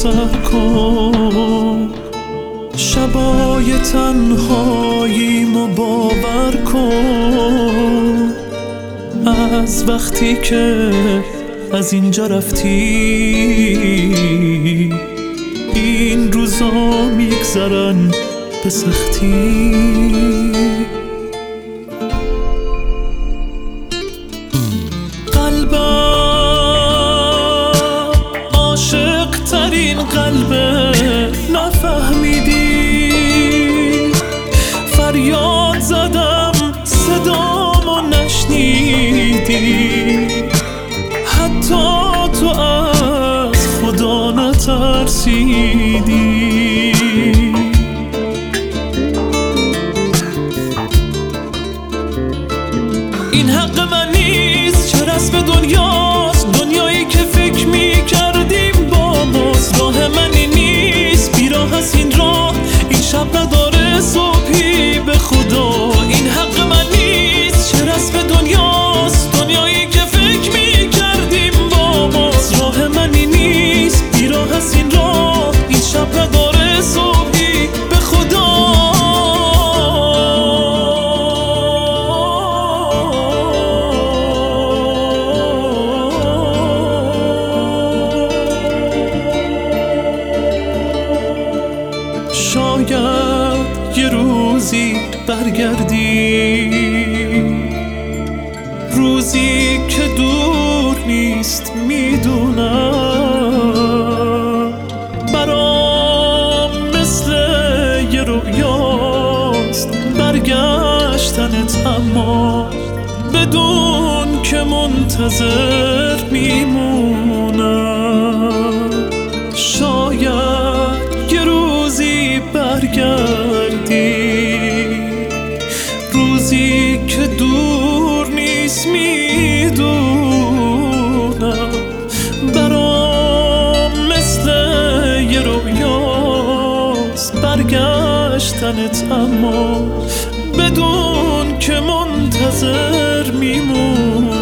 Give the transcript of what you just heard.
سر کن، شبای تنهاییمو باور کن. از وقتی که از اینجا رفتی این روزا میگذرن به سختی. قلبم عاشق ترین قلبه، نفهمیدی فریاد زدم صدامو نشنیدی، حتی تو از خدا نترسیدی. این حق من نیست، چه رسم دنیاست، دنیایی که فکر میکردیم با ماست. راه منی نیست، بیراه هست این راه، این شب نداره صبحی به خدا. این حق من نیست، چه رسم دنیاست، دنیایی که فکر میکردیم با ماست. راه منی نیست، بیراه هست این راه، این شب نداره صبحی به خدا. شاید یه روزی برگردی، روزی که دور نیست میدونم، برام مثل یه رویاست برگشتنت، اما بدون که منتظر میمونم. شاید یه روزی برگردی، روزی که دور نیست میدونم، برام مثل یه رویاست برگشتنت، اما بدون که منتظر میمونم.